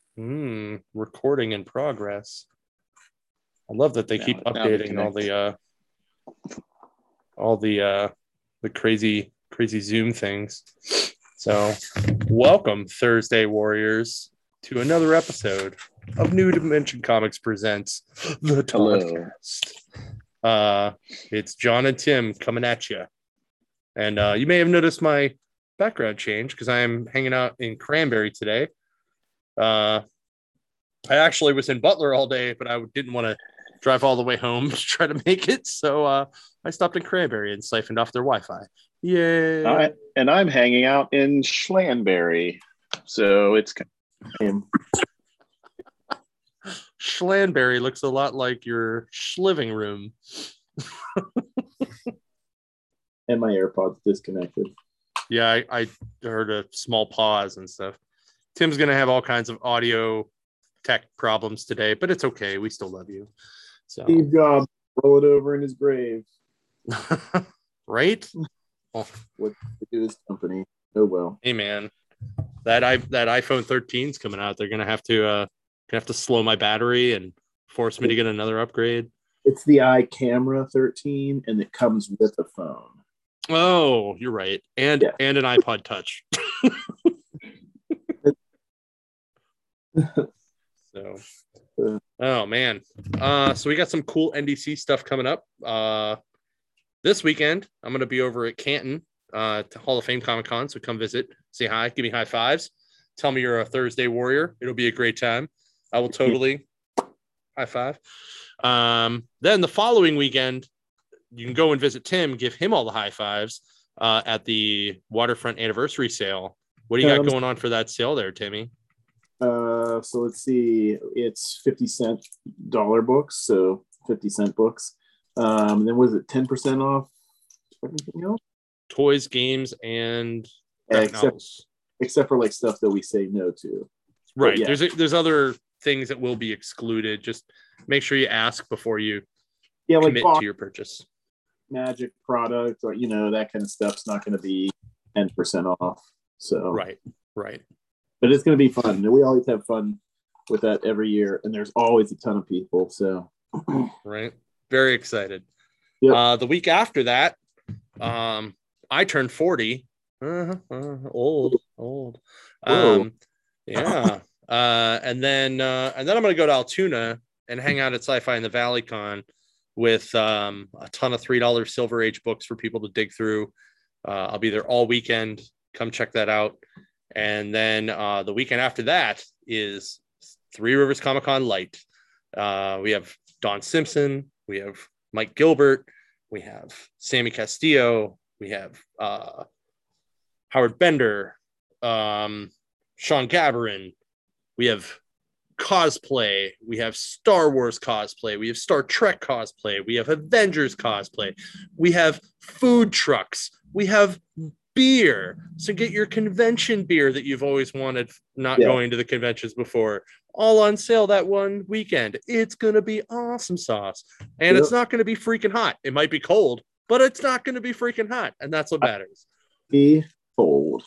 Recording in progress. I love that they keep updating all the crazy Zoom things. So, welcome Thursday Warriors to another episode of New Dimension Comics Presents the Toddcast. It's John and Tim coming at you. And you may have noticed my background change because I am hanging out in Cranberry today. I actually was in Butler all day, but I didn't want to drive all the way home to try to make it. So I stopped in Cranberry and siphoned off their Wi-Fi. Yay. And I'm hanging out in Schlanberry. So it's Schlanberry looks a lot like your living room. And my AirPods disconnected. Yeah, I heard a small pause and stuff. Tim's going to have all kinds of audio tech problems today, but it's okay. We still love you. So Steve Jobs roll it over in his grave. Right? Oh. What to do his company. Oh well. Hey man, that iPhone 13 is coming out. They're gonna have to slow my battery and force me to get another upgrade. It's the iCamera 13, and it comes with a phone. Oh, you're right, and an iPod Touch. So, oh man, so we got some cool NDC stuff coming up. This weekend, I'm going to be over at Canton to Hall of Fame Comic Con. So come visit, say hi, give me high fives, tell me you're a Thursday Warrior. It'll be a great time. I will totally high five. Then the following weekend, you can go and visit Tim, give him all the high fives at the Waterfront Anniversary Sale. What do you got going on for that sale there, Timmy? So let's see. It's 50-cent dollar books, so 50-cent books. Then was it 10% off everything else? Toys, games, and except for like stuff that we say no to. Right. Yeah. There's other things that will be excluded. Just make sure you ask before you commit to your purchase. Magic products or that kind of stuff's not going to be 10% off. So right. But it's going to be fun. We always have fun with that every year, and there's always a ton of people. So right. Very excited. Yep. The week after that, I turned 40. Old. Yeah. And then I'm going to go to Altoona and hang out at Sci-Fi in the Valley Con with a ton of $3 Silver Age books for people to dig through. I'll be there all weekend. Come check that out. And then the weekend after that is Three Rivers Comic Con Light. We have Don Simpson. We have Mike Gilbert. We have Sammy Castillo. We have Howard Bender, Sean Gabarin. We have cosplay. We have Star Wars cosplay. We have Star Trek cosplay. We have Avengers cosplay. We have food trucks. We have beer. So get your convention beer that you've always wanted, going to the conventions before. All on sale that one weekend. It's going to be awesome sauce. And it's not going to be freaking hot. It might be cold, but it's not going to be freaking hot. And that's what matters. Be cold.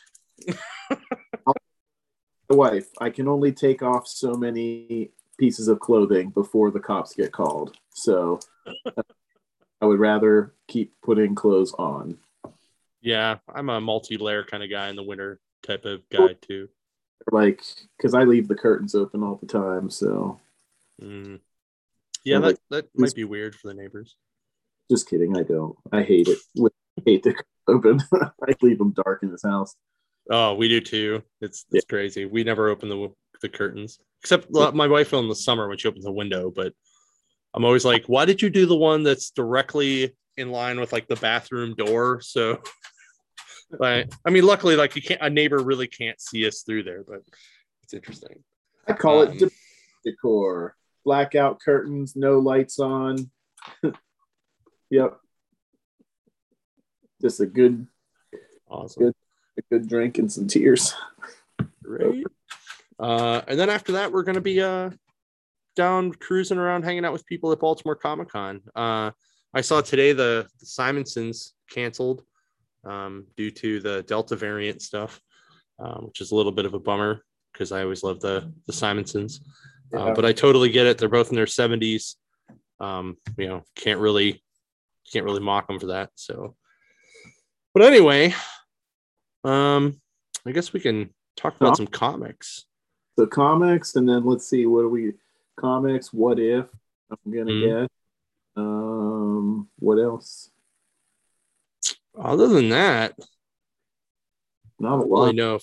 The wife, I can only take off so many pieces of clothing before the cops get called. So I would rather keep putting clothes on. Yeah, I'm a multi-layer kind of guy in the winter type of guy too. Like, because I leave the curtains open all the time, so. Yeah, that might be weird for the neighbors. Just kidding, I don't. I hate it. I hate the open. I leave them dark in this house. Oh, we do too. It's crazy. We never open the curtains, except my wife in the summer when she opens the window. But I'm always like, why did you do the one that's directly in line with like the bathroom door? So. But I mean, luckily, like a neighbor really can't see us through there, but it's interesting. I call it decor. Blackout curtains, no lights on. Yep. Just a good, awesome, a good drink and some tears. Right. And then after that, we're going to be down cruising around, hanging out with people at Baltimore Comic Con. I saw today the Simonsons canceled. Due to the Delta variant stuff, which is a little bit of a bummer. because I always love the Simonsons. Yeah. But I totally get it. They're both in their 70s. Can't really mock them for that. So, but anyway, I guess we can talk about some comics. The comics, and then let's see, comics, what if, I'm gonna get. What else? Other than that, not a lot. Really know.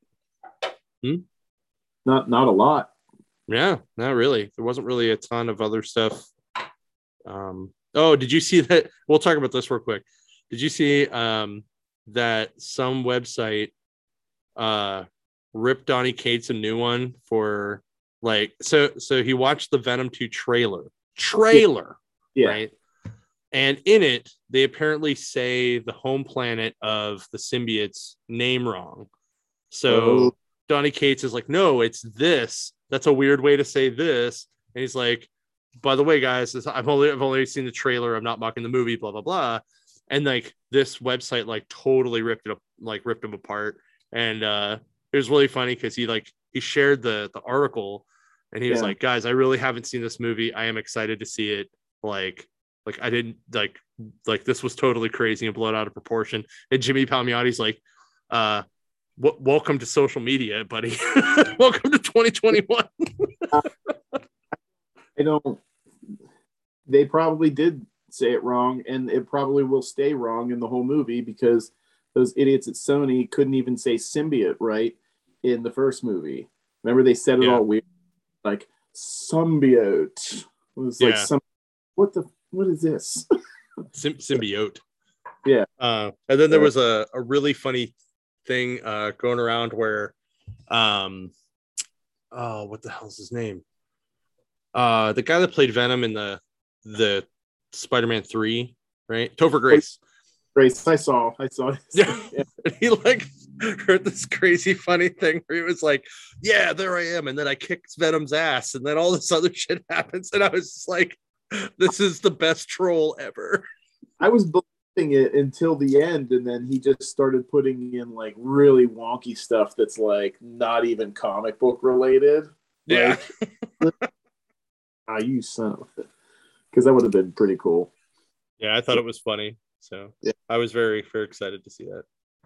Not a lot. Yeah, not really. There wasn't really a ton of other stuff. Did you see that? We'll talk about this real quick. Did you see that some website ripped Donny Cates a new one for so he watched the Venom 2 trailer, yeah. Right? And in it, they apparently say the home planet of the symbiote's name wrong. So Donny Cates is like, no, it's this. That's a weird way to say this. And he's like, by the way, guys, I've only seen the trailer. I'm not mocking the movie, blah, blah, blah. And this website totally ripped him apart. And it was really funny because he shared the article and he was like, guys, I really haven't seen this movie. I am excited to see it. I didn't this was totally crazy and blown out of proportion. And Jimmy Palmiotti's like, welcome to social media, buddy. Welcome to 2021. They probably did say it wrong, and it probably will stay wrong in the whole movie because those idiots at Sony couldn't even say symbiote right in the first movie. Remember, they said it all weird, like symbiote. It was what is this? Symbiote. Yeah. And then there was a really funny thing going around where what the hell is his name? The guy that played Venom in the Spider-Man 3, right? Topher Grace. I saw. Yeah. He heard this crazy funny thing where he was like, yeah, there I am, and then I kicked Venom's ass, and then all this other shit happens, and I was just like, this is the best troll ever. I was believing it until the end, and then he just started putting in really wonky stuff that's not even comic book related. Yeah. You son of a... Because that would have been pretty cool. Yeah, I thought it was funny. So yeah. I was very, very excited to see that.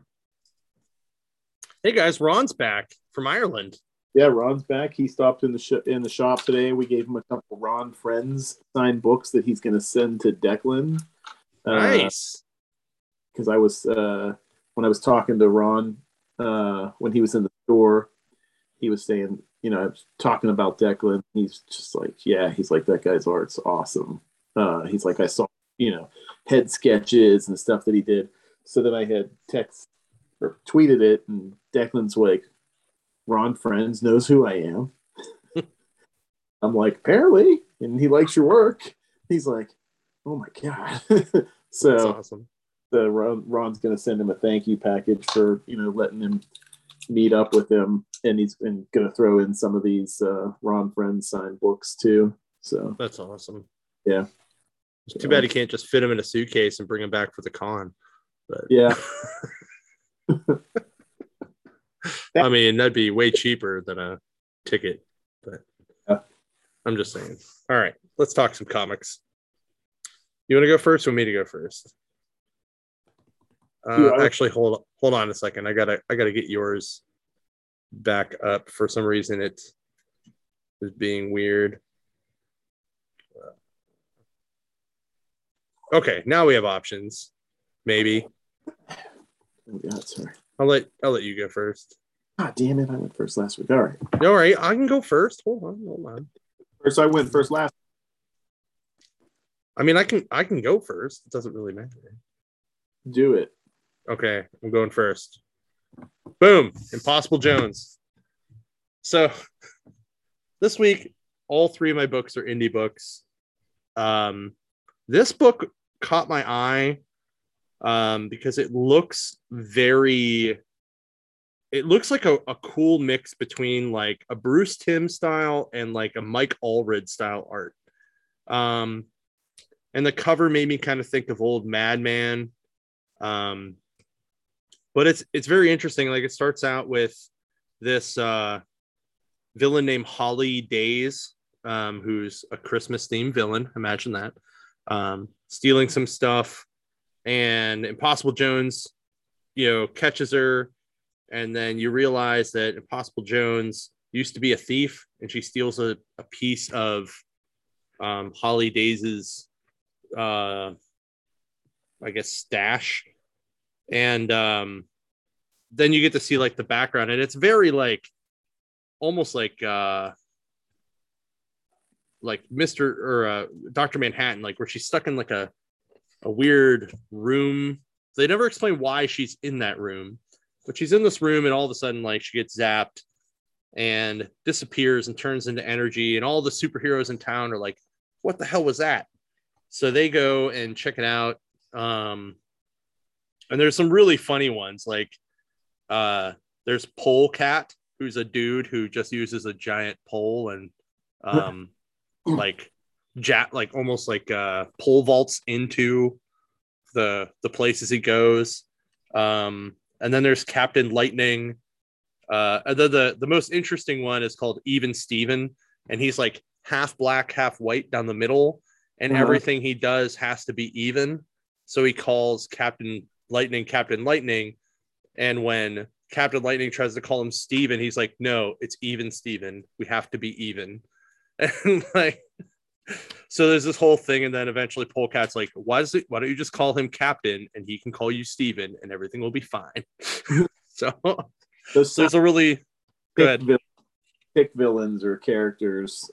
Hey guys, Ron's back from Ireland. Yeah, Ron's back. He stopped in the shop today. We gave him a couple Ron Friends signed books that he's going to send to Declan. Nice. Because I was when I was talking to Ron when he was in the store, he was saying, I was talking about Declan. He's just like, yeah, he's like, that guy's art's awesome. He's like, I saw, head sketches and stuff that he did. So then I had tweeted it, and Declan's like, Ron Friends knows who I am. I'm like, apparently, and he likes your work. He's like, oh my God. So that's awesome. Ron's going to send him a thank you package for, letting him meet up with him. And he's going to throw in some of these Ron Friends signed books too. So that's awesome. Yeah. It's too bad he can't just fit him in a suitcase and bring him back for the con. But yeah. I mean, that'd be way cheaper than a ticket, but I'm just saying. All right, let's talk some comics. You want to go first or me to go first? Actually, hold on a second. I gotta get yours back up. For some reason, it is being weird. Okay, now we have options. Maybe. Oh God, sorry. I'll let you go first. God damn it! I went first last week. All right. All right, I can go first. Hold on. First, I went first last. I mean, I can go first. It doesn't really matter. Do it. Okay, I'm going first. Boom! Impossible Jones. So this week, all three of my books are indie books. This book caught my eye because it looks like a cool mix between like a Bruce Timm style and like a Mike Allred style art. And the cover made me kind of think of old Madman. But it's very interesting. Like, it starts out with this villain named Holly Days, who's a Christmas themed villain. Imagine that. Stealing some stuff, and Impossible Jones, catches her, and then you realize that Impossible Jones used to be a thief, and she steals a piece of Holly Days's, I guess, stash, and then you get to see like the background, and it's very like almost like Mr. or Dr. Manhattan, like where she's stuck in like a weird room. They never explain why she's in that room, but she's in this room, and all of a sudden, like, she gets zapped and disappears and turns into energy, and all the superheroes in town are like, what the hell was that? So they go and check it out. And there's some really funny ones, like there's Polecat, who's a dude who just uses a giant pole and like almost like pole vaults into the places he goes. And then there's Captain Lightning. The most interesting one is called Even Steven, and he's like half black, half white down the middle, and everything he does has to be even. So he calls Captain Lightning, and when Captain Lightning tries to call him Steven, he's like, no, it's Even Steven. We have to be even. And like, so there's this whole thing, and then eventually Polecat's like, why don't you just call him Captain, and he can call you Steven, and everything will be fine. So there's a really good pick villains or characters.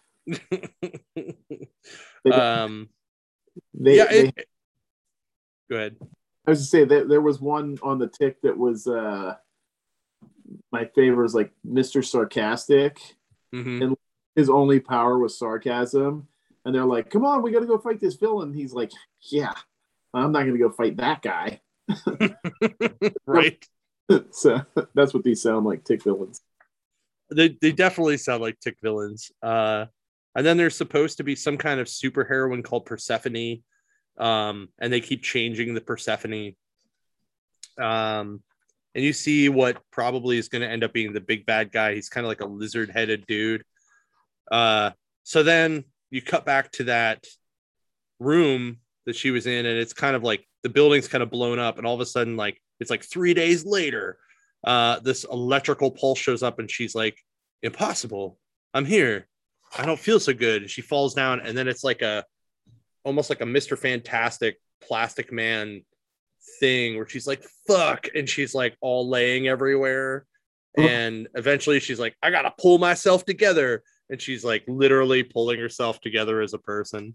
Go ahead. I was to say that there was one on the tick that was my favorite was like Mr. Sarcastic, and his only power was sarcasm. And they're like, "Come on, we got to go fight this villain." He's like, "Yeah, I'm not going to go fight that guy." Right. So that's what these sound like, tick villains. They definitely sound like tick villains. And then there's supposed to be some kind of superheroine called Persephone. And they keep changing the Persephone. And you see what probably is going to end up being the big bad guy. He's kind of like a lizard-headed dude. So then you cut back to that room that she was in, and it's kind of like the building's kind of blown up, and all of a sudden, like, it's like 3 days later, this electrical pulse shows up, and she's like, "Impossible, I'm here. I don't feel so good." And she falls down, and then it's like almost like a Mr. Fantastic Plastic Man thing where she's like, "Fuck," and she's like all laying everywhere. And eventually she's like, "I gotta pull myself together," and she's like literally pulling herself together as a person.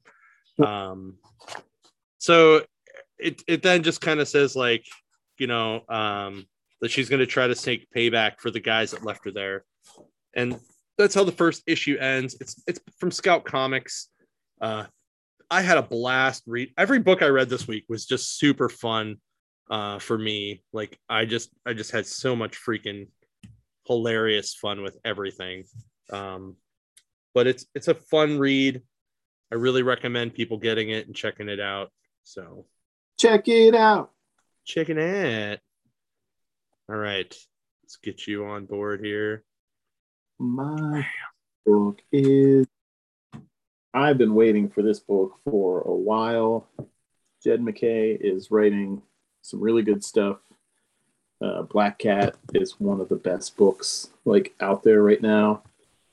So it then just kind of says like, that she's going to try to take payback for the guys that left her there. And that's how the first issue ends. It's from Scout Comics. I had a blast read. Every book I read this week was just super fun for me. Like I just had so much freaking hilarious fun with everything. But it's a fun read. I really recommend people getting it and checking it out. So check it out. Checking it. All right, let's get you on board here. My book is, I've been waiting for this book for a while. Jed MacKay is writing some really good stuff. Black Cat is one of the best books like out there right now.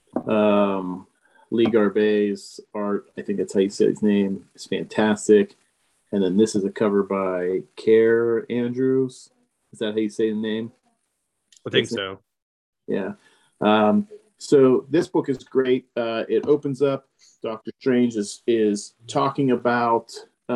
Lee Garbey's art, I think that's how you say his name, is fantastic. And then this is a cover by Care Andrews. Is that how you say the name? I think so. Yeah. So this book is great. It opens up. Doctor Strange is talking about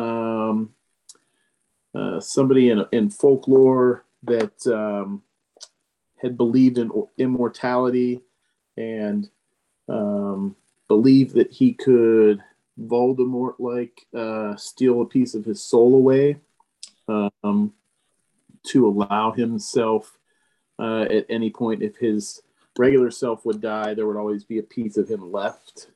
somebody in folklore that had believed in immortality and believed that he could Voldemort-like steal a piece of his soul away to allow himself at any point, if his regular self would die, there would always be a piece of him left.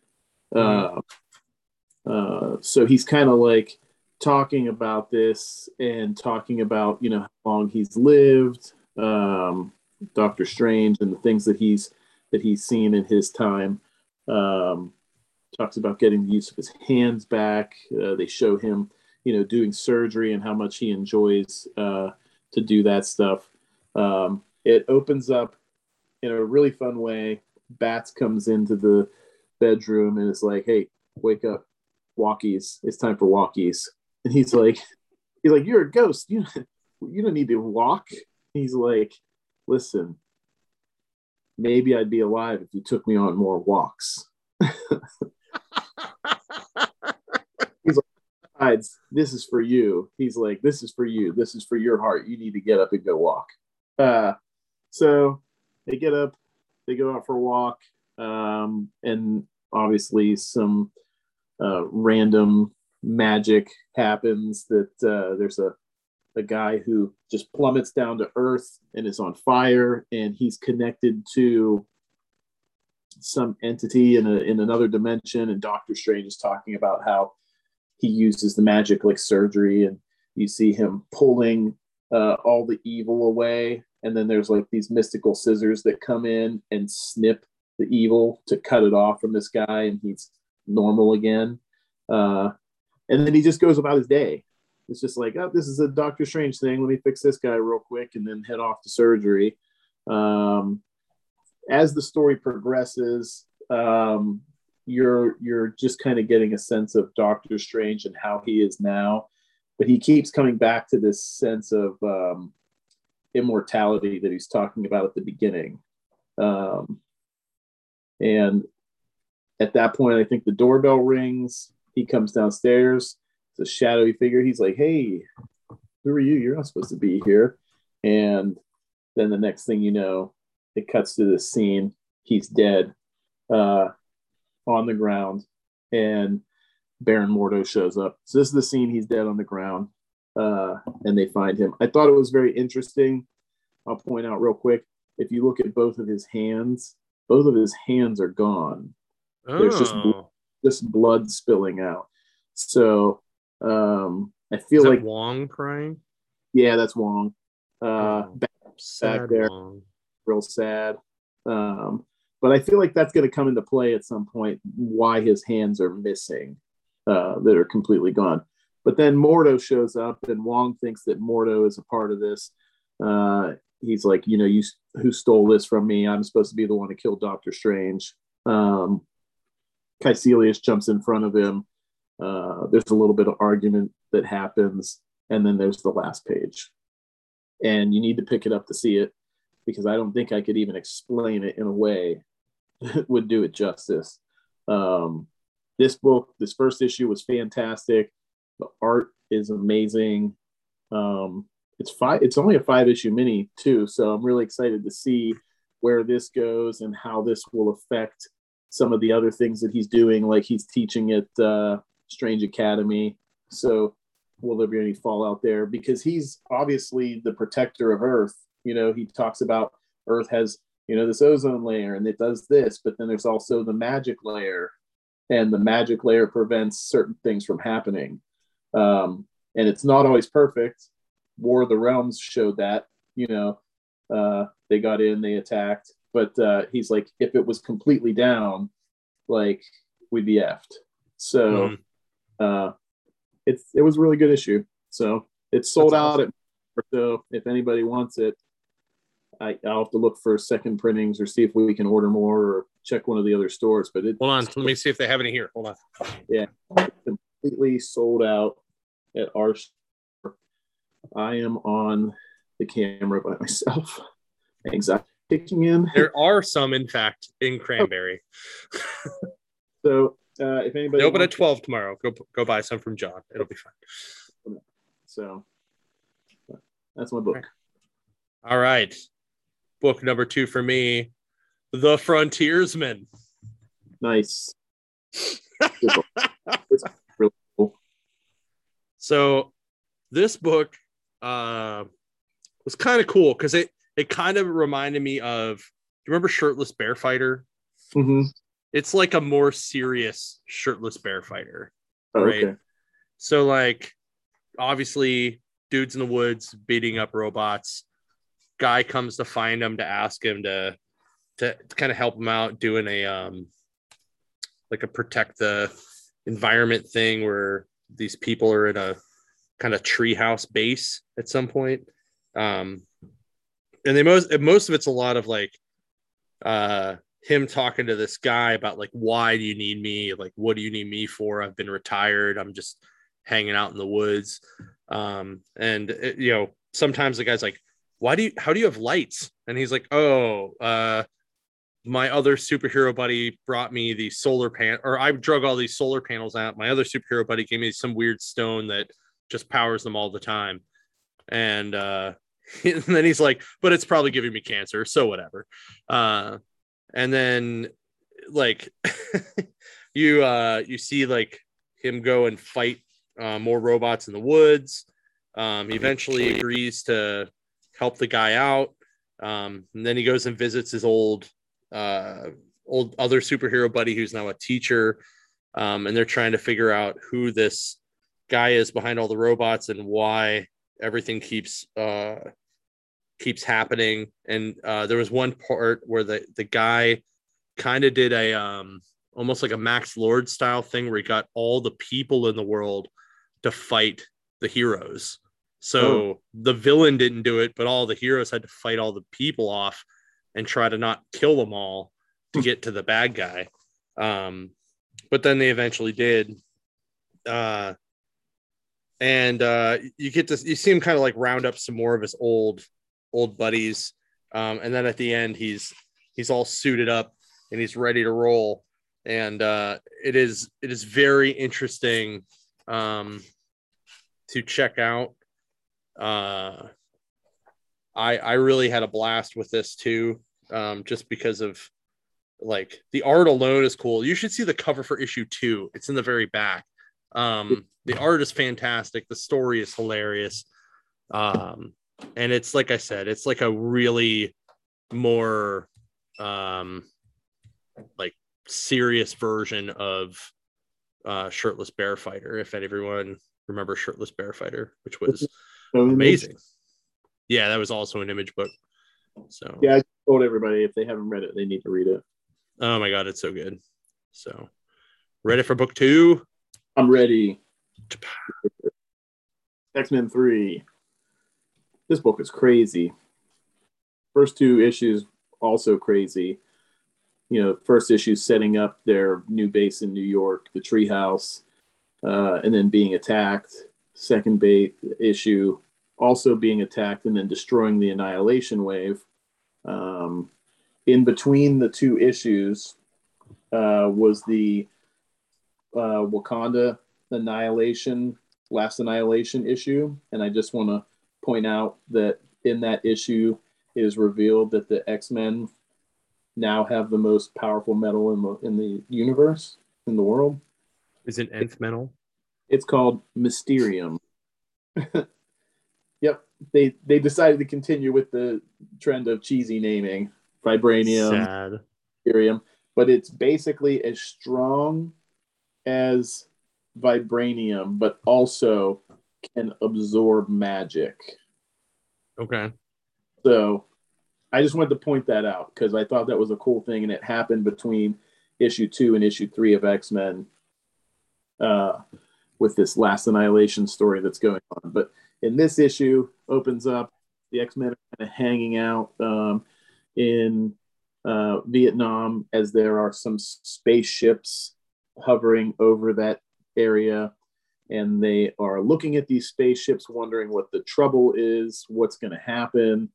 So he's kind of like talking about this and talking about, how long he's lived, Doctor Strange, and the things that he's that he's seen in his time. Talks about getting the use of his hands back. They show him, doing surgery and how much he enjoys to do that stuff. It opens up in a really fun way. Bats comes into the bedroom and is like, "Hey, wake up, walkies! It's time for walkies." And he's like, "You're a ghost. You don't need to walk." He's like, "Listen, maybe I'd be alive if you took me on more walks." He's like, "Besides, this is for you." He's like, "This is for you. This is for your heart. You need to get up and go walk." So they get up, they go out for a walk, and obviously some random magic happens. That there's a guy who just plummets down to earth and is on fire, and he's connected to some entity in another dimension. And Doctor Strange is talking about how he uses the magic like surgery, and you see him pulling all the evil away. And then there's like these mystical scissors that come in and snip the evil to cut it off from this guy, and he's normal again. And then he just goes about his day. It's just like, "Oh, this is a Doctor Strange thing. Let me fix this guy real quick," and then head off to surgery. As the story progresses, you're just kind of getting a sense of Doctor Strange and how he is now, but he keeps coming back to this sense of immortality that he's talking about at the beginning. And at that point, I think the doorbell rings. He comes downstairs. It's a shadowy figure. He's like, "Hey, who are you? You're not supposed to be here." And then the next thing you know, it cuts to this scene. He's dead on the ground, and Baron Mordo shows up. So this is the scene. He's dead on the ground, and they find him. I thought it was very interesting. I'll point out real quick, if you look at both of his hands are gone. Oh. There's just blood spilling out. So I feel like Wong crying. Yeah, that's Wong. Sad back there, Wong. real sad. But I feel like that's going to come into play at some point. Why his hands are missing, that are completely gone. But then Mordo shows up, and Wong thinks that Mordo is a part of this. He's like, "You who stole this from me? I'm supposed to be the one to kill Doctor Strange." Caecilius jumps in front of him. There's a little bit of argument that happens, and then there's the last page. And you need to pick it up to see it, because I don't think I could even explain it in a way that would do it justice. This book, this first issue, was fantastic. The art is amazing. It's only a 5-issue mini too, so I'm really excited to see where this goes and how this will affect some of the other things that he's doing, like he's teaching at Strange Academy. So will there be any fallout there? Because he's obviously the protector of Earth. He talks about Earth has, this ozone layer, and it does this, but then there's also the magic layer, and the magic layer prevents certain things from happening. And it's not always perfect. War of the Realms showed that. They got in, they attacked, but he's like, if it was completely down, like, we'd be effed. So it was a really good issue. So it's sold out at, so if anybody wants it, I'll have to look for second printings or see if we can order more or check one of the other stores. But hold on, let me see if they have any here. Hold on. Yeah, it's completely sold out at our store. I am on the camera by myself. Anxiety kicking in. There are some, in fact, in Cranberry. So if anybody, they open at 12 tomorrow. Go buy some from John. It'll be fine. So that's my book. All right. Book number 2 for me, The Frontiersman. Nice. It's really cool. So this book was kind of cool because it kind of reminded me of, do you remember Shirtless Bear Fighter? Mm-hmm. It's like a more serious Shirtless Bear Fighter. Oh, right? okay. So like, obviously, dudes in the woods beating up robots. Guy comes to find him to ask him to to kind of help him out doing a like a protect the environment thing where these people are in a kind of treehouse base at some point. And most of it's a lot of like him talking to this guy about like, why do you need me? Like, what do you need me for? I've been retired. I'm just hanging out in the woods. Sometimes the guy's like, how do you have lights? And he's like, my other superhero buddy brought me the solar panel, or I drug all these solar panels out. My other superhero buddy gave me some weird stone that just powers them all the time. And, and then he's like, but it's probably giving me cancer. So whatever. And then like you see like him go and fight more robots in the woods. He eventually agrees to help the guy out. And then he goes and visits his old other superhero buddy who's now a teacher. And they're trying to figure out who this guy is behind all the robots and why everything keeps happening. And there was one part where the guy kind of did a almost like a Max Lord style thing where he got all the people in the world to fight the heroes. So the villain didn't do it, but all the heroes had to fight all the people off and try to not kill them all to get to the bad guy. But then they eventually did. You see him kind of like round up some more of his old buddies. And then at the end, he's all suited up and he's ready to roll. And it is very interesting to check out. I really had a blast with this too, just because of like the art alone is cool. You should see the cover for issue 2. It's in the very back. The art is fantastic. The story is hilarious. And it's like I said, it's like a really more like serious version of Shirtless Bear Fighter, if everyone remembers Shirtless Bear Fighter, which was amazing. Yeah, that was also an Image book. So yeah, I told everybody if they haven't read it, they need to read it. Oh my god, it's so good. So ready for book 2? I'm ready. X-Men 3. This book is crazy. First 2 issues also crazy. First issue setting up their new base in New York, the treehouse, and then being attacked. Second issue also being attacked and then destroying the Annihilation Wave. In between the 2 issues was the Wakanda Last Annihilation issue. And I just want to point out that in that issue it is revealed that the X-Men now have the most powerful metal in the universe, in the world. Is it nth metal? It's called Mysterium. Yep. They decided to continue with the trend of cheesy naming. Vibranium. Sad. Mysterium. But it's basically as strong as Vibranium, but also can absorb magic. Okay. So I just wanted to point that out because I thought that was a cool thing, and it happened between issue 2 and issue 3 of X-Men with this Last Annihilation story that's going on. But in this issue, opens up, the X-Men are kind of hanging out in Vietnam as there are some spaceships hovering over that area, and they are looking at these spaceships wondering what the trouble is, what's going to happen.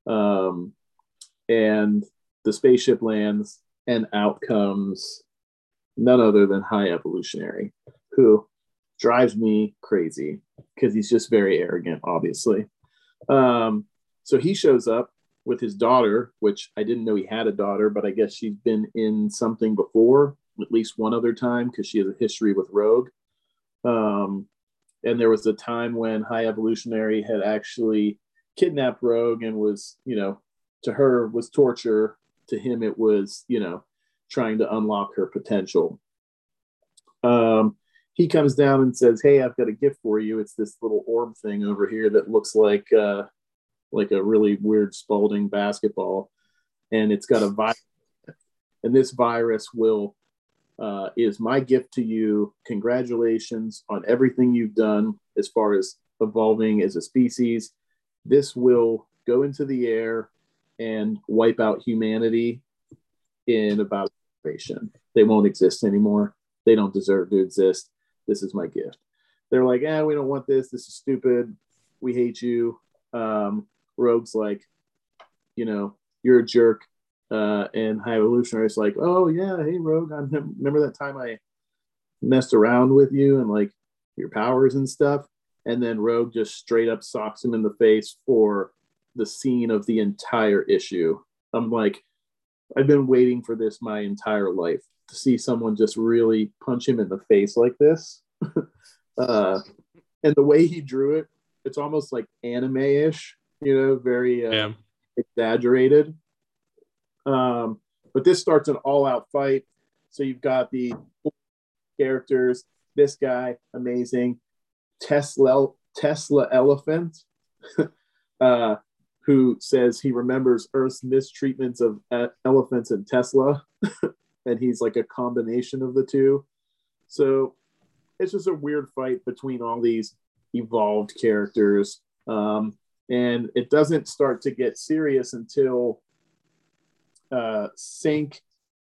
And the spaceship lands, and out comes none other than High Evolutionary, who drives me crazy because he's just very arrogant, obviously. So he shows up with his daughter, which I didn't know he had a daughter, but I guess she's been in something before, at least one other time, because she has a history with Rogue. And there was a time when High Evolutionary had actually kidnapped Rogue and was, to her was torture. To him, it was, trying to unlock her potential. He comes down and says, "Hey, I've got a gift for you. It's this little orb thing over here that looks like a really weird Spalding basketball, and it's got a virus and this virus will is my gift to you. Congratulations on everything you've done as far as evolving as a species. This will go into the air and wipe out humanity in about a generation. They won't exist anymore. They don't deserve to exist. This is my gift. They're like, we don't want this. This is stupid. We hate you. Rogue's like, you're a jerk. And High Evolutionary's like, oh yeah, hey Rogue, I remember that time I messed around with you and like your powers and stuff. And then Rogue just straight up socks him in the face for the scene of the entire issue. I'm like, I've been waiting for this my entire life, to see someone just really punch him in the face like this. And the way he drew it, it's almost like anime-ish, very exaggerated. But this starts an all-out fight. So you've got the characters. This guy, amazing. Tesla Elephant, who says he remembers Earth's mistreatments of elephants and Tesla. And he's like a combination of the two. So it's just a weird fight between all these evolved characters. And it doesn't start to get serious until Synch,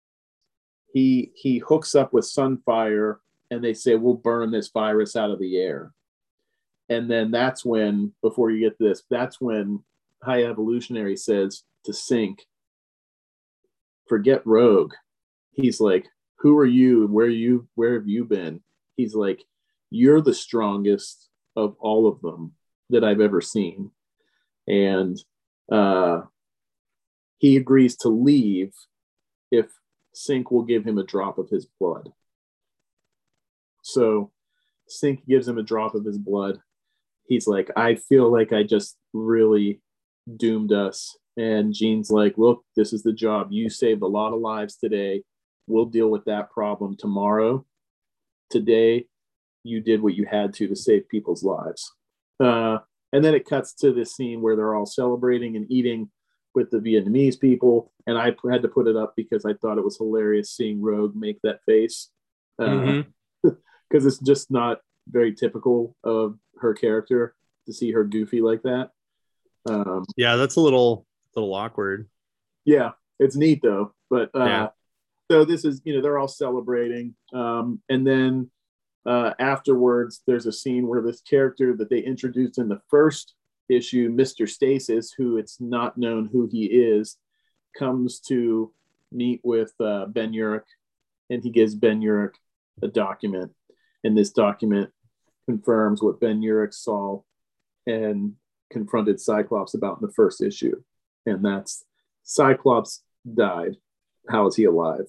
he hooks up with Sunfire, and they say, we'll burn this virus out of the air. And then that's when, before you get this, that's when High Evolutionary says to Synch, forget Rogue. He's like, who are you? Where have you been? He's like, you're the strongest of all of them that I've ever seen. And he agrees to leave if Synch will give him a drop of his blood. So Synch gives him a drop of his blood. He's like, I feel like I just really doomed us. And Jean's like, look, this is the job. You saved a lot of lives today. We'll deal with that problem tomorrow. Today, you did what you had to save people's lives. And then it cuts to this scene where they're all celebrating and eating with the Vietnamese people. And I had to put it up because I thought it was hilarious seeing Rogue make that face. Because it's just not very typical of her character to see her goofy like that. Yeah, that's a little awkward. Yeah, it's neat though. But so this is, they're all celebrating. And then afterwards, there's a scene where this character that they introduced in the first issue, Mr. Stasis, who it's not known who he is, comes to meet with Ben Urich, and he gives Ben Urich a document. And this document confirms what Ben Urich saw and confronted Cyclops about in the first issue. And that's Cyclops died. How is he alive?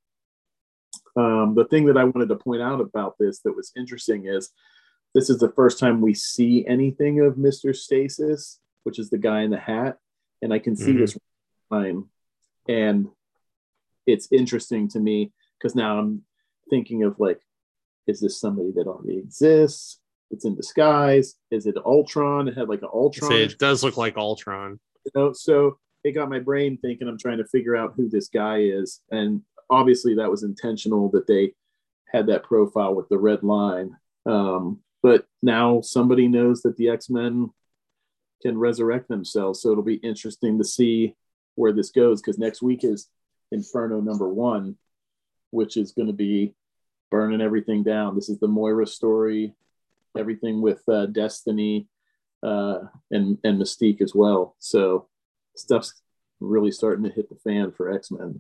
The thing that I wanted to point out about this that was interesting is this is the first time we see anything of Mr. Stasis, which is the guy in the hat. And I can see this time. And it's interesting to me because now I'm thinking of like, is this somebody that already exists? It's in disguise. Is it Ultron? It had like an Ultron. It does look like Ultron. So it got my brain thinking I'm trying to figure out who this guy is. And obviously that was intentional that they had that profile with the red line. But now somebody knows that the X-Men can resurrect themselves. So it'll be interesting to see where this goes, because next week is Inferno #1, which is going to be burning everything down. This is the Moira story, everything with Destiny and Mystique as well. So stuff's really starting to hit the fan for X-Men.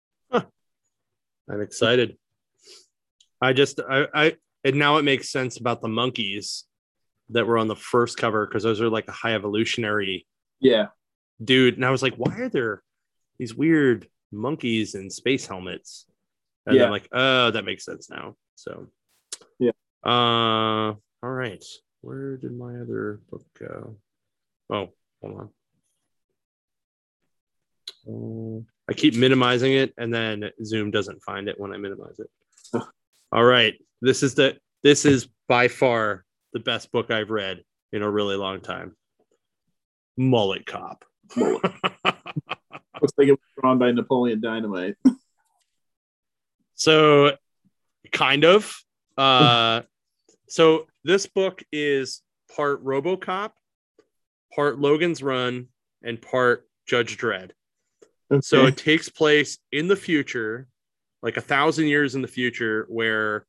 I'm excited. And now it makes sense about the monkeys that were on the first cover, because those are like a High Evolutionary dude. And I was like, why are there these weird monkeys in space helmets? And I'm like, oh, that makes sense now. So all right. Where did my other book go? Oh, hold on. I keep minimizing it, and then Zoom doesn't find it when I minimize it. All right. This is by far the best book I've read in a really long time. Mullet Cop. Looks like it was drawn by Napoleon Dynamite. So kind of. So this book is part RoboCop, part Logan's Run, and part Judge Dredd. Okay. So it takes place in the future, like 1,000 years in the future, where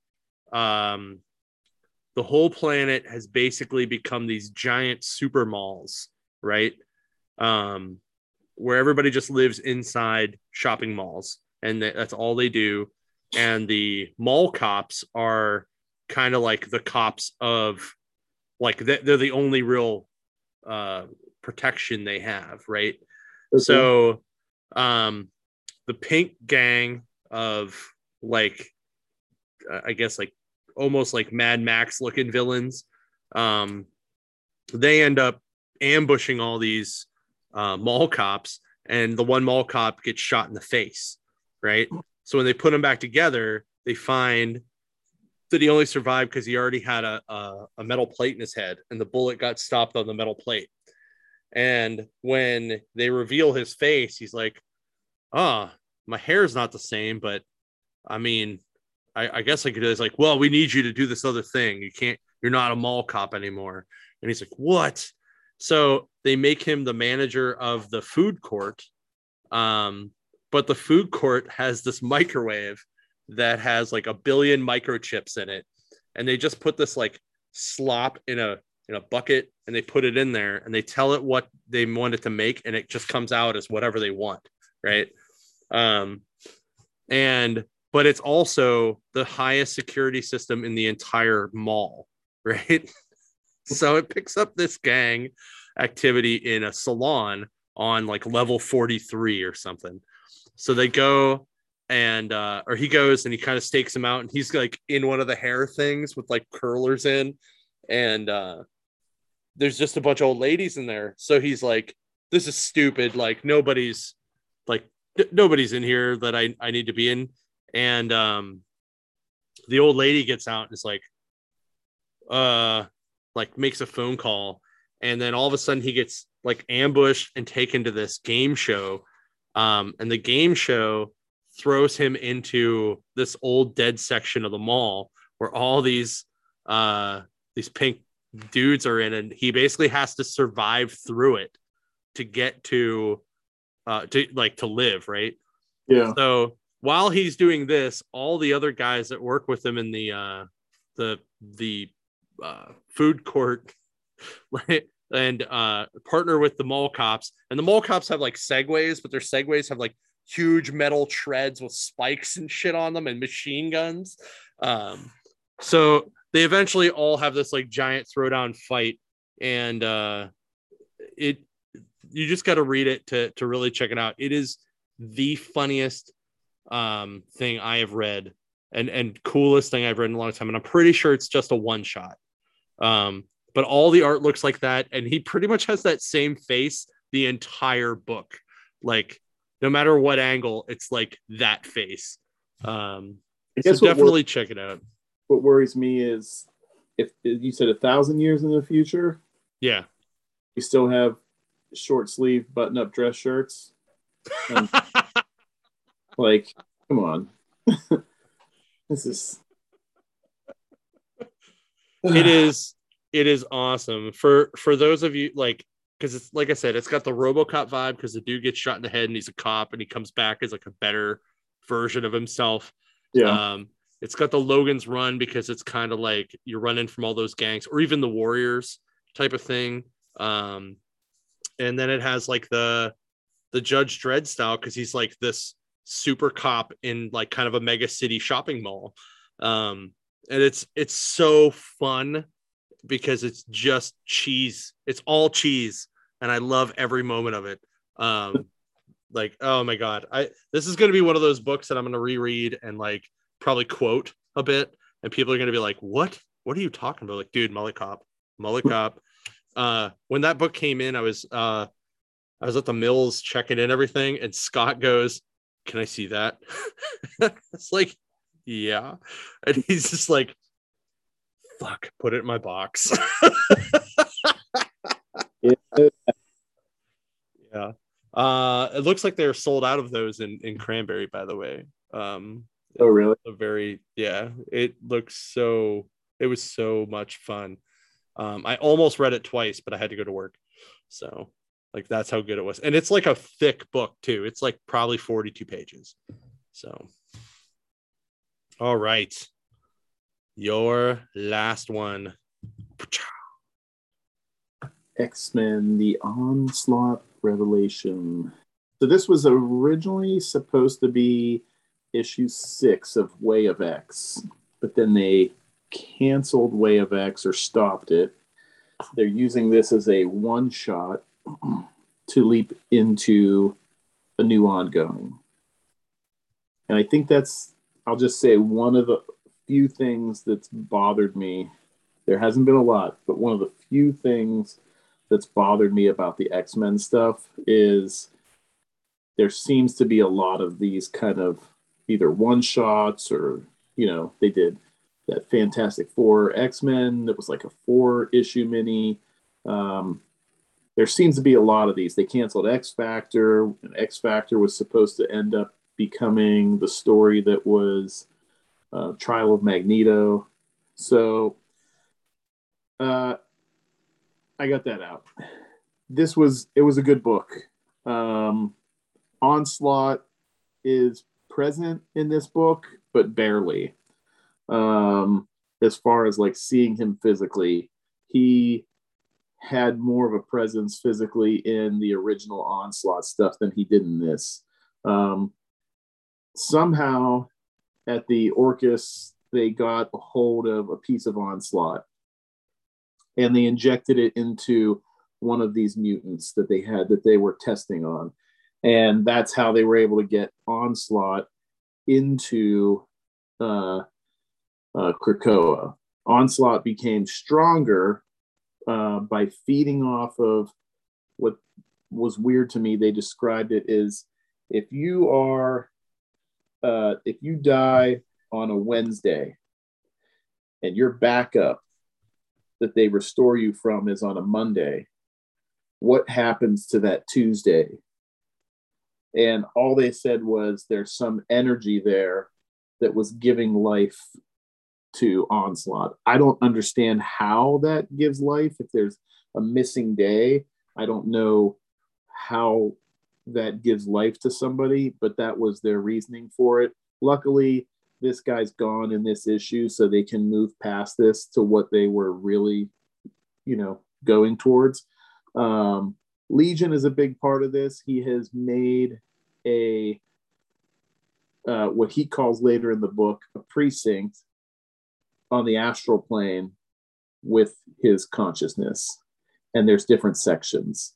the whole planet has basically become these giant super malls, right? Where everybody just lives inside shopping malls, and that's all they do. And the mall cops are kind of like the cops of, like, they're the only real protection they have, right? Okay. So the Pink Gang of, like, I guess, like almost like Mad Max looking villains, they end up ambushing all these mall cops, and the one mall cop gets shot in the face, right? So when they put him back together, they find that he only survived because he already had a metal plate in his head, and the bullet got stopped on the metal plate. And when they reveal his face, he's like, my hair's not the same, but I mean, I guess I could. It's like, well, we need you to do this other thing. You're not a mall cop anymore. And he's like, what? So they make him the manager of the food court. But the food court has this microwave that has like 1 billion microchips in it. And they just put this like slop in a bucket, and they put it in there, and they tell it what they want it to make, and it just comes out as whatever they want. Right. But it's also the highest security system in the entire mall, right? So it picks up this gang activity in a salon on like level 43 or something. So they go and or he goes and he kind of stakes him out, and he's like in one of the hair things with like curlers in, and there's just a bunch of old ladies in there. So he's like, this is stupid. Like nobody's in here that I need to be in. And the old lady gets out and is like makes a phone call, and then all of a sudden he gets like ambushed and taken to this game show, and the game show throws him into this old dead section of the mall where all these pink dudes are in, and he basically has to survive through it to get to live, right? Yeah. So while he's doing this, all the other guys that work with him in the food court, right, and partner with the mall cops. And the mall cops have like segways, but their segways have like huge metal treads with spikes and shit on them and machine guns. So they eventually all have this like giant throwdown fight, and you just got to read it to really check it out. It is the funniest thing I have read, and coolest thing I've read in a long time, and I'm pretty sure it's just a one shot, but all the art looks like that, and he pretty much has that same face the entire book. Like no matter what angle, it's like that face. I guess so definitely check it out. What worries me is if you said 1,000 years in the future, yeah, we still have short sleeve button up dress shirts. Like, come on. This is it is awesome for those of you, like, because it's like I said, it's got the RoboCop vibe because the dude gets shot in the head and he's a cop and he comes back as like a better version of himself. Yeah. It's got the Logan's Run because it's kind of like you're running from all those gangs, or even the Warriors type of thing. And then it has like the Judge Dredd style because he's like this super cop in like kind of a mega city shopping mall. And it's so fun because it's just cheese. It's all cheese, and I love every moment of it. Like, oh my god, this is going to be one of those books that I'm going to reread and like probably quote a bit, and people are going to be like, what are you talking about? Like, dude, Mullet Cop. When that book came in, I was at the Mills checking in everything, and Scott goes, can I see that? It's like, yeah. And he's just like, fuck, put it in my box. Yeah. It looks like they're sold out of those in Cranberry, by the way. Oh, really? A very, yeah, it looks so, it was so much fun. I almost read it twice, but I had to go to work. So like that's how good it was. And it's like a thick book too. It's like probably 42 pages. So all right. Your last one. X-Men: The Onslaught Revelation. So this was originally supposed to be issue 6 of Way of X, but then they canceled Way of X or stopped it. They're using this as a one shot to leap into a new ongoing. And I think that's, I'll just say, one of the few things that's bothered me. There hasn't been a lot, but one of the few things that's bothered me about the X-Men stuff is there seems to be a lot of these kind of either one shots or, they did that Fantastic Four X-Men that was like a 4-issue mini. There seems to be a lot of these. They canceled X Factor, and X Factor was supposed to end up becoming the story that was Trial of Magneto. So I got that out. It was a good book. Onslaught is present in this book, but barely. As far as like seeing him physically, he had more of a presence physically in the original Onslaught stuff than he did in this. Somehow at the Orcus, they got a hold of a piece of Onslaught and they injected it into one of these mutants that they had that they were testing on. And that's how they were able to get Onslaught into Krakoa. Onslaught became stronger by feeding off of what was weird to me. They described it as if you die on a Wednesday and your backup that they restore you from is on a Monday, what happens to that Tuesday? And all they said was there's some energy there that was giving life to Onslaught. I don't understand how that gives life. If there's a missing day, I don't know how that gives life to somebody, but that was their reasoning for it. Luckily, this guy's gone in this issue, so they can move past this to what they were really, going towards. Legion is a big part of this. He has made a what he calls later in the book a precinct on the astral plane with his consciousness, and there's different sections.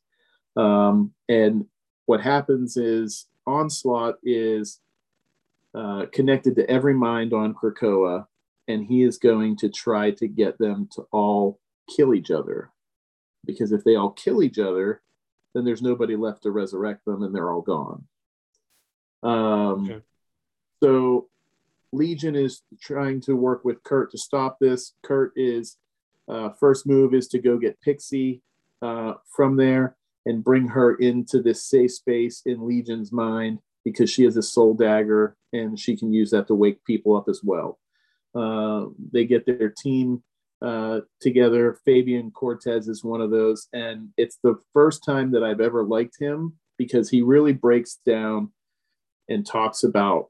And what happens is Onslaught is connected to every mind on Krakoa, and he is going to try to get them to all kill each other. Because if they all kill each other, then there's nobody left to resurrect them, and they're all gone. Okay. So Legion is trying to work with Kurt to stop this. Kurt is first move is to go get Pixie from there and bring her into this safe space in Legion's mind, because she has a soul dagger and she can use that to wake people up as well. They get their team together. Fabian Cortez is one of those, and it's the first time that I've ever liked him, because he really breaks down and talks about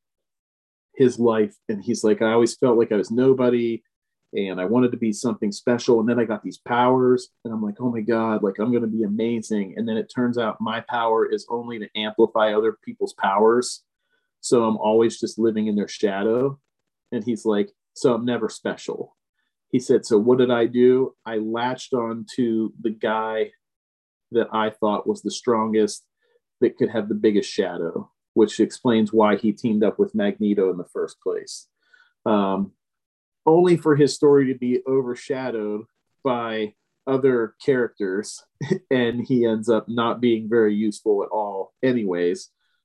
his life. And he's like, I always felt like I was nobody and I wanted to be something special. And then I got these powers and I'm like, oh my God, like I'm going to be amazing. And then it turns out my power is only to amplify other people's powers. So I'm always just living in their shadow. And he's like, so I'm never special. He said, so what did I do? I latched on to the guy that I thought was the strongest, that could have the biggest shadow, which explains why he teamed up with Magneto in the first place. Only for his story to be overshadowed by other characters, and he ends up not being very useful at all anyways.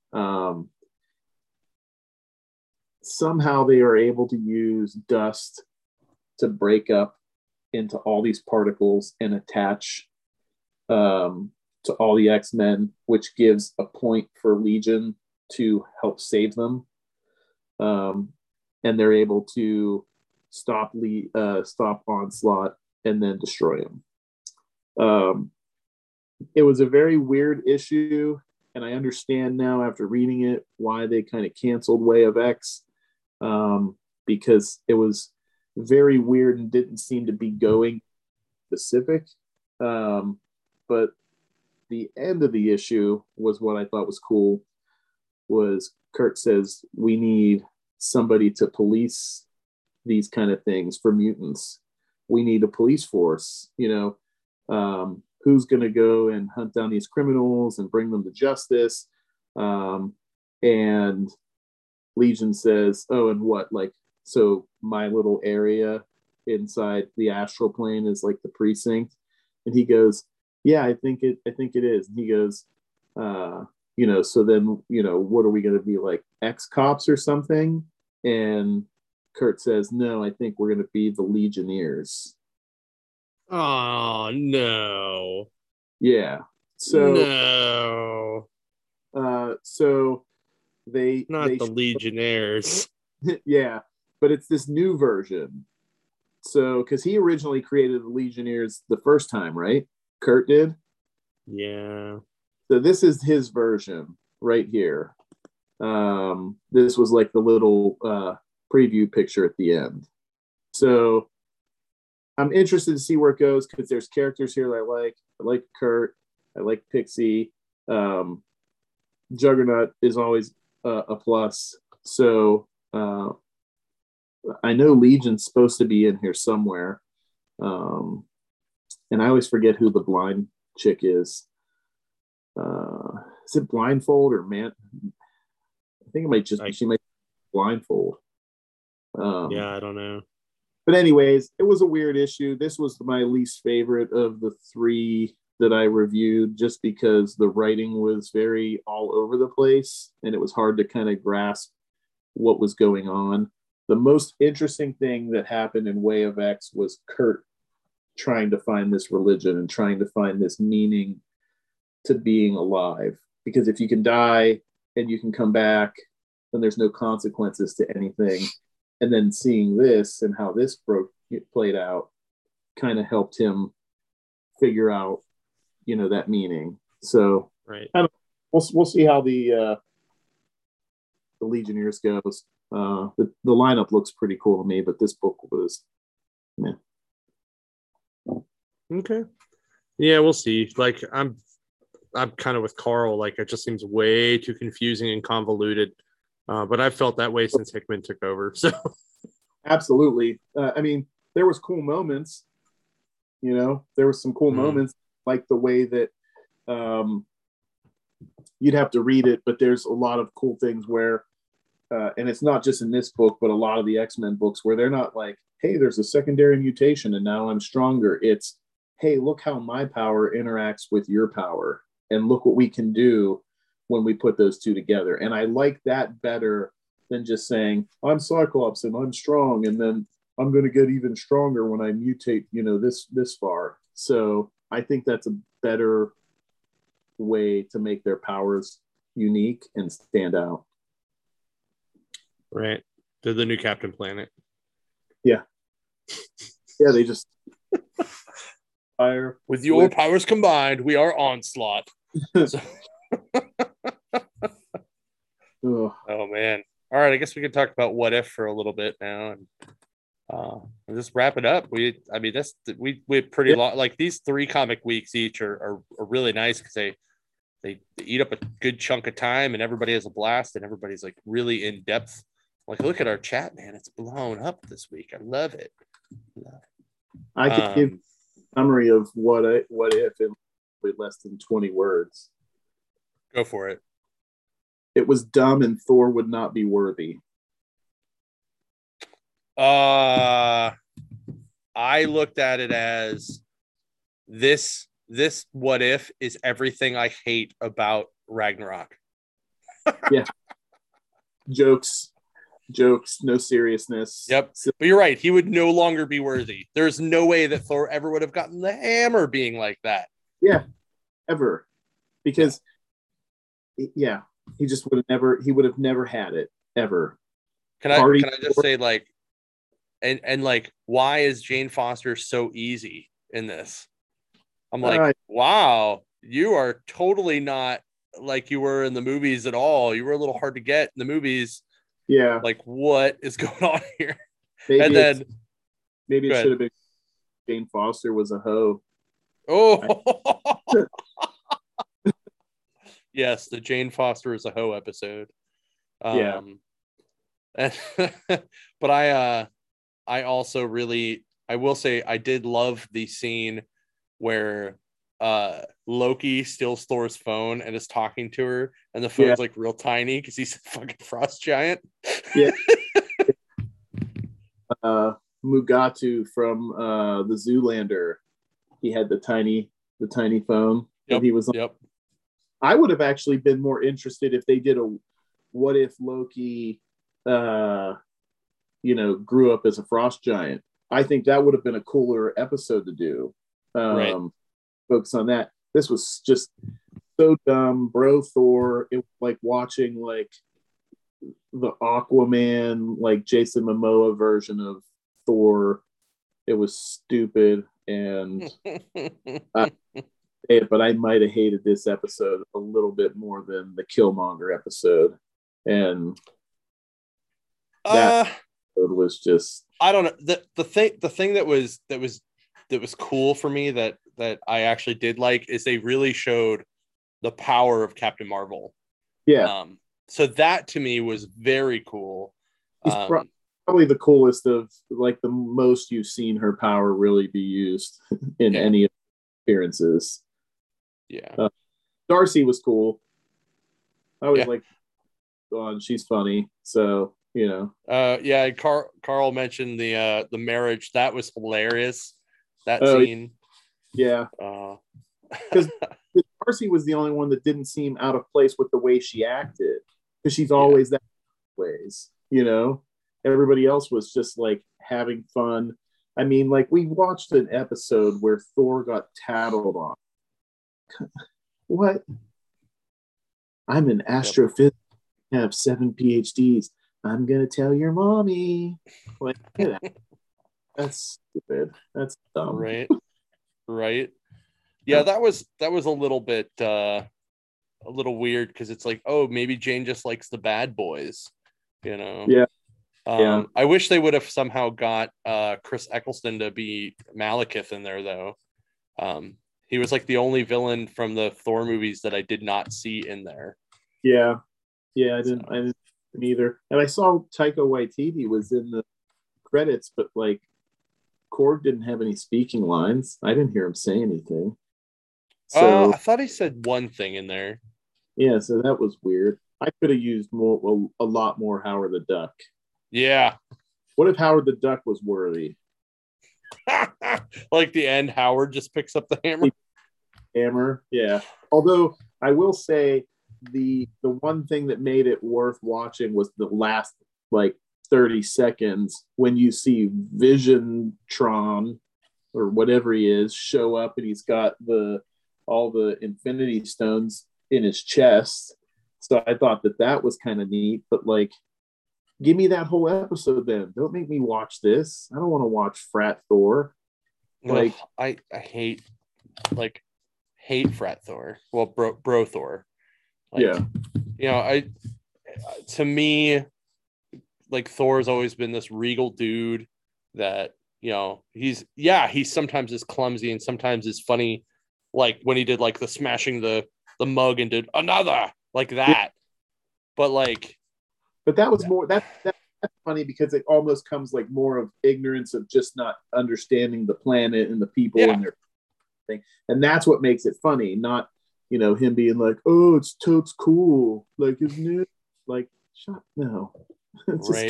Somehow they are able to use dust to break up into all these particles and attach to all the X-Men, which gives a point for Legion to help save them. um, and they're able to stop Onslaught and then destroy him. Um, it was a very weird issue, and I understand now after reading it why they kind of canceled Way of X, because it was very weird and didn't seem to be going specific. But the end of the issue was what I thought was cool. Was Kurt says we need somebody to police these kind of things for mutants. We need a police force. Who's going to go and hunt down these criminals and bring them to justice? And Legion says, "Oh, and what? Like, so my little area inside the astral plane is like the precinct." And he goes, "Yeah, I think it is." And he goes, so then, what are we going to be, like ex-cops or something? And Kurt says, "No, I think we're going to be the Legionnaires." Oh no. Yeah. So no. So they Not the Legionnaires. yeah, but it's this new version. So because he originally created the Legionnaires the first time, right? Kurt did. Yeah. So this is his version right here. This was like the little preview picture at the end. So I'm interested to see where it goes because there's characters here that I like. I like Kurt. I like Pixie. Juggernaut is always a plus. So I know Legion's supposed to be in here somewhere. And I always forget who the blind chick is. Is it Blindfold or Man? I think it might just be, she might be Blindfold. Yeah, I don't know. But anyways, it was a weird issue. This was my least favorite of the three that I reviewed just because the writing was very all over the place and it was hard to kind of grasp what was going on. The most interesting thing that happened in Way of X was Kurt trying to find this religion and trying to find this meaning to being alive. Because if you can die and you can come back, then there's no consequences to anything. And then seeing this and how this played out kind of helped him figure out, that meaning. So right. We'll see how the Legionnaires goes. The lineup looks pretty cool to me, but this book was, man. Okay. Yeah, we'll see. Like I'm kind of with Carl. Like it just seems way too confusing and convoluted. But I've felt that way since Hickman took over. So absolutely. I mean, there was cool moments. There was some cool moments, like the way that you'd have to read it, but there's a lot of cool things where, and it's not just in this book, but a lot of the X-Men books where they're not like, hey, there's a secondary mutation and now I'm stronger. It's, hey, look how my power interacts with your power and look what we can do when we put those two together. And I like that better than just saying, I'm Cyclops and I'm strong, and then I'm going to get even stronger when I mutate, this far. So I think that's a better way to make their powers unique and stand out. Right. They're the new Captain Planet. Yeah. Yeah, they just fire. With your powers combined, we are Onslaught. Oh man. All right, I guess we can talk about What If for a little bit now and just wrap it up. We pretty long. Like these 3 comic weeks each are really nice because they eat up a good chunk of time and everybody has a blast and everybody's like really in depth. Like look at our chat, man, it's blown up this week. I love it. I could give a summary of what if in less than 20 words. Go for it. It was dumb and Thor would not be worthy. I looked at it as this What If is everything I hate about Ragnarok. Yeah. Jokes, no seriousness. Yep. But you're right. He would no longer be worthy. There's no way that Thor ever would have gotten the hammer being like that. Yeah, ever. Because, he just would have never had it, ever. Party. can I just say like, and like, why is Jane Foster so easy in this? I'm like, wow, you are totally not like you were in the movies at all. You were a little hard to get in the movies. Yeah. Like, what is going on here? Maybe And then maybe it should have been Jane Foster was a hoe. Oh, yes, the Jane Foster is a hoe episode. Yeah. And, but I also really, I will say I did love the scene where Loki steals Thor's phone and is talking to her, and the phone's like real tiny because he's a fucking frost giant. Yeah. Mugatu from the Zoolander, he had the tiny phone that he was on. Yep. I would have actually been more interested if they did a what if Loki grew up as a frost giant. I think that would have been a cooler episode to do. Right. Focus on that. This was just so dumb, bro. Thor. It was like watching like the Aquaman, like Jason Momoa version of Thor. It was stupid, and but I might have hated this episode a little bit more than the Killmonger episode, and that was just, I don't know, the thing that was cool for me that I actually did like is they really showed the power of Captain Marvel. Yeah. So that to me was very cool. He's probably the coolest of like the most you've seen her power really be used in any appearances. Yeah. Darcy was cool. I always like on. She's funny. So, yeah, Carl mentioned the marriage. That was hilarious. That scene. Yeah. Because Darcy was the only one that didn't seem out of place with the way she acted. Because she's always that ways, Everybody else was just like having fun. I mean, like we watched an episode where Thor got tattled on. What? I'm an astrophysicist. I have 7 PhDs. I'm gonna tell your mommy. Like, that's stupid. That's dumb. Right. Yeah, that was a little bit a little weird because it's like, oh, maybe Jane just likes the bad boys, Yeah. I wish they would have somehow got Chris Eccleston to be Malekith in there though. He was like the only villain from the Thor movies that I did not see in there. Yeah, I didn't either. And I saw Taika Waititi was in the credits, but like Korg didn't have any speaking lines. I didn't hear him say anything. So I thought he said one thing in there. Yeah, so that was weird. I could have used a lot more Howard the Duck. Yeah. What if Howard the Duck was worthy? Like the end, Howard just picks up the hammer. Yeah. Although I will say the one thing that made it worth watching was the last like 30 seconds when you see Visiontron or whatever he is show up, and he's got all the Infinity Stones in his chest. So I thought that was kind of neat, but like, give me that whole episode then. Don't make me watch this. I don't want to watch Frat Thor. Like, I hate Frat Thor. Well, bro Thor. Like, yeah. To me, like Thor's always been this regal dude that, he's sometimes is clumsy and sometimes is funny. Like when he did like the smashing the mug and did another like that. But that was more that's funny because it almost comes like more of ignorance of just not understanding the planet and the people and their thing. And that's what makes it funny, not him being like, oh, it's totes cool. Like, isn't it? Like, no. Right.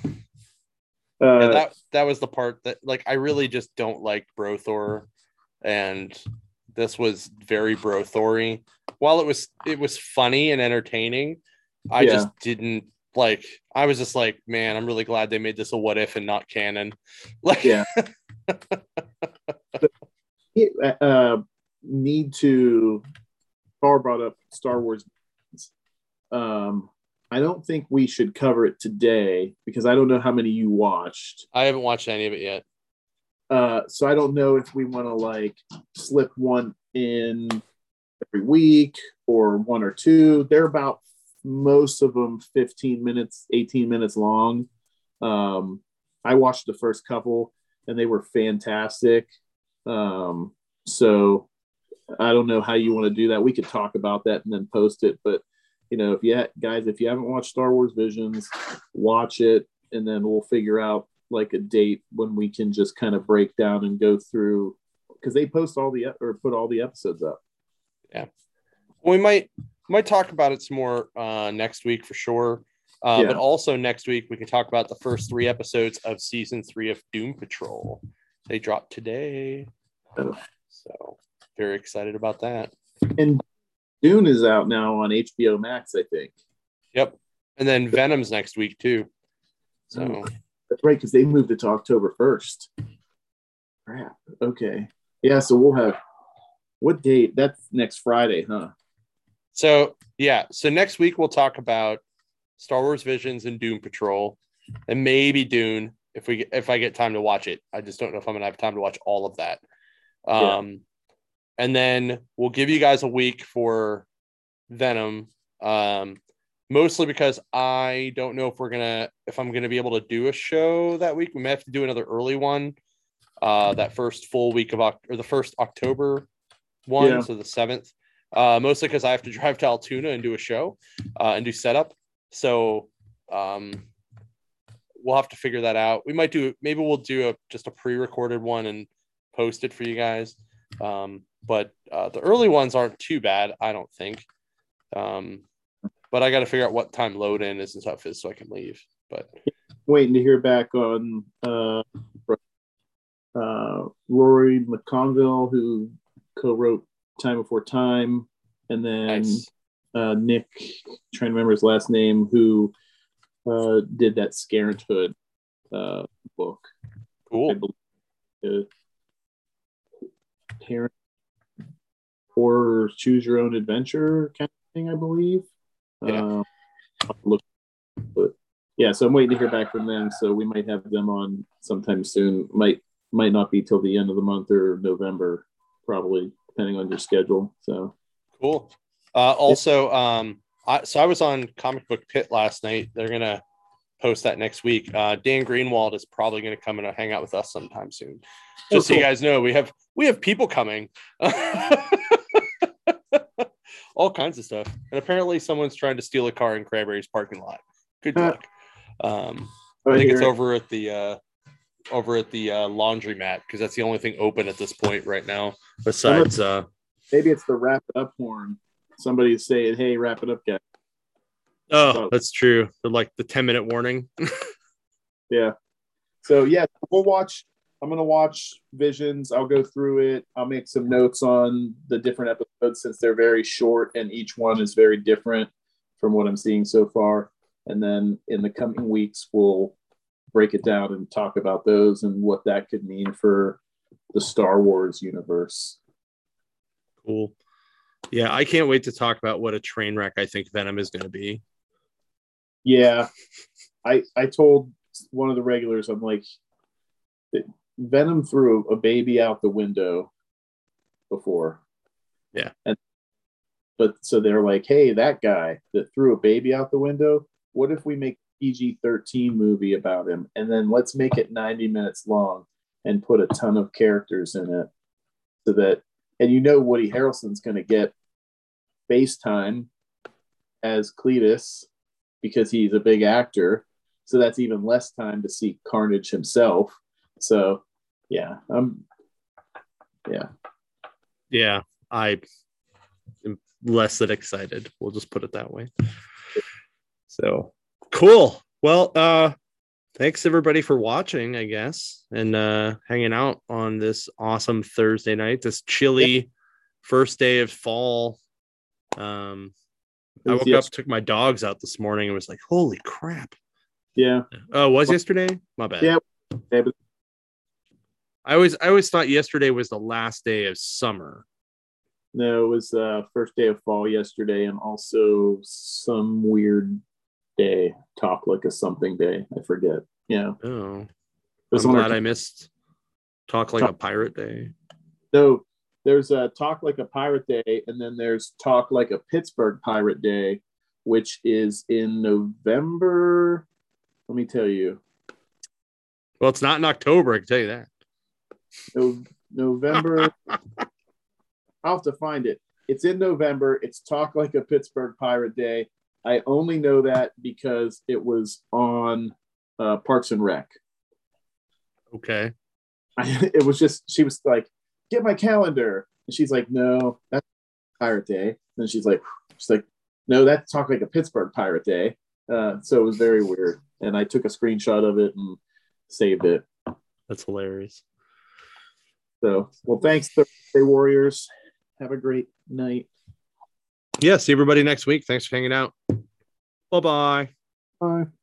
That was the part that like I really just don't like Bro Thor, and this was very Bro Thory. While it was funny and entertaining, I just didn't like. I was just like, man, I'm really glad they made this a what if and not canon. Like, need to. Carl brought up Star Wars. I don't think we should cover it today because I don't know how many you watched. I haven't watched any of it yet. So I don't know if we want to like slip one in every week or one or two. They're about most of them 15 minutes, 18 minutes long. I watched the first couple and they were fantastic. So I don't know how you want to do that. We could talk about that and then post it. But, you know, if you guys, if you haven't watched Star Wars Visions, watch it and then we'll figure out like a date when we can just kind of break down and go through because they post all the or put all the episodes up. Yeah. We might talk about it some more next week for sure. But also next week we can talk about the first 3 episodes of season 3 of Doom Patrol. They dropped today. So very excited about that. And Dune is out now on HBO Max, I think. Yep. And then Venom's next week too. So that's right, because they moved it to October 1st. Crap. Okay. Yeah, so we'll have what date? That's next Friday, huh? So yeah. So next week we'll talk about Star Wars Visions and Doom Patrol, and maybe Dune if I get time to watch it. I just don't know if I'm gonna have time to watch all of that. And then we'll give you guys a week for Venom. Mostly because I don't know if I'm gonna be able to do a show that week. We may have to do another early one. That first full week of the first October one, so the 7th. Mostly because I have to drive to Altoona and do a show and do setup. So we'll have to figure that out. Maybe we'll do just a pre-recorded one and post it for you guys. But the early ones aren't too bad, I don't think. But I got to figure out what time load in is and stuff is so I can leave. But waiting to hear back on Rory McConville, who co-wrote Time Before Time, and then Nick, trying to remember his last name, who did that Scarenthood book. Cool. Parent or Choose Your Own Adventure kind of thing, I believe. Yeah. But yeah, so I'm waiting to hear back from them. So we might have them on sometime soon. Might not be till the end of the month or November, probably depending on your schedule. So cool. Also, I was on Comic Book Pit last night. They're gonna post that next week. Dan Greenwald is probably gonna come and hang out with us sometime soon. Just so you guys know, we have people coming. All kinds of stuff. And apparently someone's trying to steal a car in Cranberry's parking lot. Good luck. I think it's over at the laundromat because that's the only thing open at this point right now. Besides, maybe it's the wrap it up horn. Somebody's saying, "Hey, wrap it up, guys." Oh, that's true. Like the 10-minute warning. Yeah. So yeah, we'll watch. I'm going to watch Visions. I'll go through it. I'll make some notes on the different episodes since they're very short and each one is very different from what I'm seeing so far. And then in the coming weeks, we'll break it down and talk about those and what that could mean for the Star Wars universe. Cool. Yeah, I can't wait to talk about what a train wreck I think Venom is going to be. Yeah. I told one of the regulars, I'm like, Venom threw a baby out the window before. Yeah. But so they're like, hey, that guy that threw a baby out the window, what if we make a PG-13 movie about him? And then let's make it 90 minutes long and put a ton of characters in it so that, and you know, Woody Harrelson's going to get face time as Cletus because he's a big actor. So that's even less time to see Carnage himself. So yeah, I am less than excited. We'll just put it that way. So cool. Well, thanks everybody for watching, I guess, and hanging out on this awesome Thursday night, this chilly first day of fall. I woke up, took my dogs out this morning, and was like, holy crap. Yeah. Oh, was yesterday? My bad. Yeah. I always thought yesterday was the last day of summer. No, it was first day of fall yesterday, and also some weird day, Talk Like a Something Day. I forget. Yeah. Oh, There's I'm one or glad two- I missed Talk Like a Pirate Day. No, there's a Talk Like a Pirate Day, and then there's Talk Like a Pittsburgh Pirate Day, which is in November. Let me tell you. Well, it's not in October, I can tell you that. November. I'll have to find it. It's in November. It's Talk Like a Pittsburgh Pirate Day. I only know that because it was on Parks and Rec. Okay. It was just, she was like, get my calendar. And she's like, no, that's Pirate Day. And she's like, no, that's Talk Like a Pittsburgh Pirate Day. So it was very weird. And I took a screenshot of it and saved it. That's hilarious. So, well, thanks, Thursday Warriors. Have a great night. Yeah, see everybody next week. Thanks for hanging out. Bye-bye. Bye.